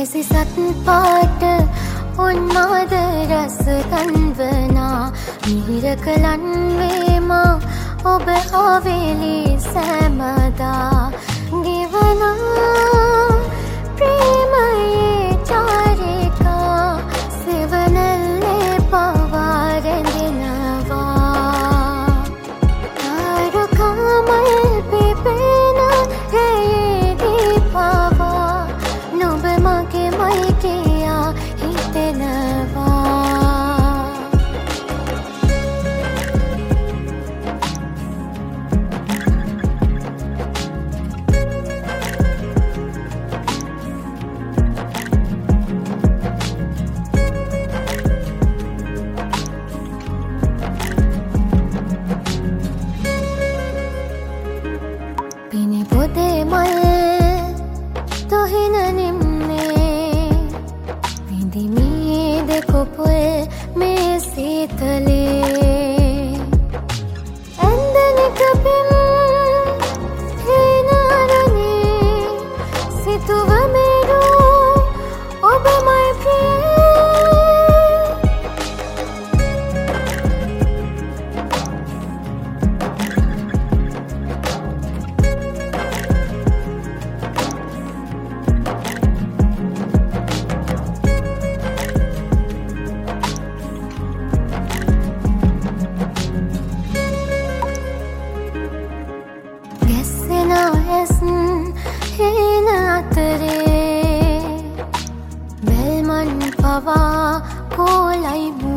වැසි සත් පාට උන්මාද රස ගන්වනා මිහිරක ලන්වේමා ඔබ ආවේලි සෑමදා ගෙවනා ප්‍රේමයේ චාරිකා සෙවනල්ලේ පවා රැඳෙනවා තාරුකාමල් පිපෙන රැයේදී පවා නුඹ මගේ මයි කියා හිතෙනවා පොතේ මල් තොහින නිම්නේ විඳිමී දෙකොපුල් මේ සීතලේ ඇන්දනික පිම් හේනාරනේ සිතුව මේරෝ ඔබ මයි හේන අතරේ බැල්මන් පවා කෝලයි